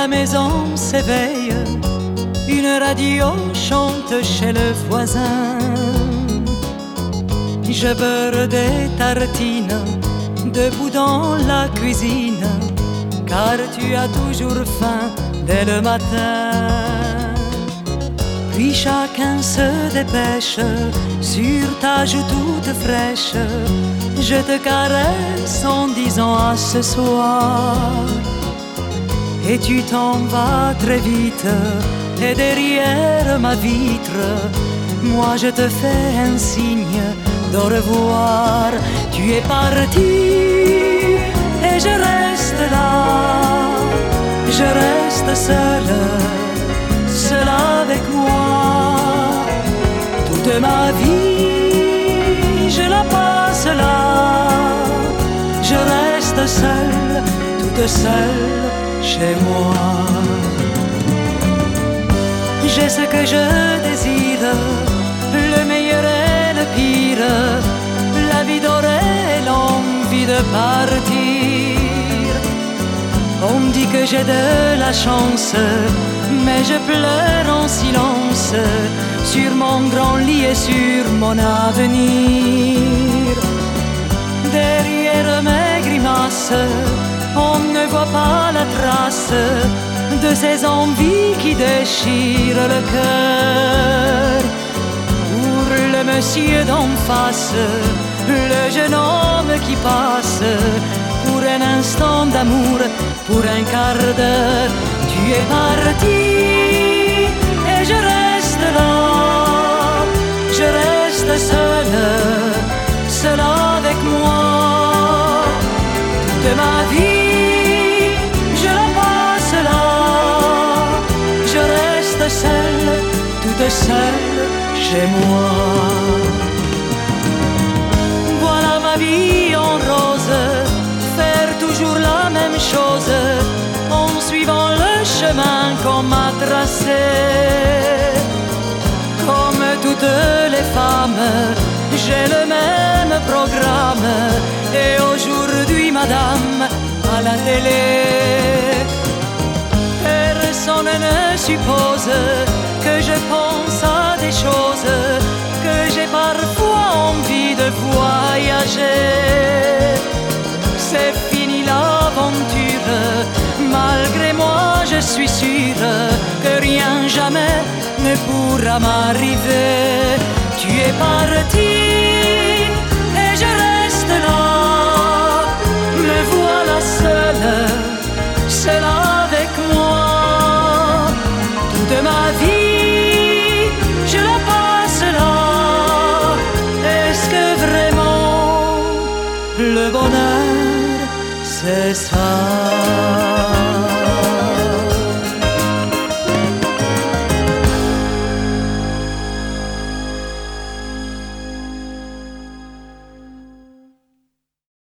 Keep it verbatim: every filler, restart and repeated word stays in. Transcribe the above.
la maison s'éveille, une radio chante chez le voisin. Je beurre des tartines debout dans la cuisine, car tu as toujours faim dès le matin. Puis chacun se dépêche sur ta joue toute fraîche. Je te caresse en disant à ce soir. Et tu t'en vas très vite, et derrière ma vitre, moi je te fais un signe d'au revoir. Tu es parti et je reste là, je reste seule, seule avec moi. Toute ma vie je la passe là, je reste seule, toute seule chez moi. J'ai ce que je désire, le meilleur et le pire, la vie dorée et l'envie de partir. On dit que j'ai de la chance, mais je pleure en silence sur mon grand lit et sur mon avenir. Derrière mes grimaces, on ne voit pas la trace de ces envies qui déchirent le cœur. Pour le monsieur d'en face, le jeune homme qui passe, pour un instant d'amour, pour un quart d'heure, tu es parti et je reste là, je reste seule, seule avec moi. Toute ma vie, je la passe là, je reste seule, toute seule chez moi. Voilà ma vie en rose, faire toujours la même chose, en suivant le chemin qu'on m'a tracé. Comme toutes les femmes, j'ai le même programme, et aujourd'hui, madame, à la télé, personne ne suppose que je pense à des choses, que j'ai parfois envie de voyager. C'est fini l'aventure, malgré moi je suis sûre que rien jamais ne pourra m'arriver. Tu es parti et je reste là, me voilà seule, seule avec moi. Toute ma vie, je la passe là. Est-ce que vraiment le bonheur c'est ça?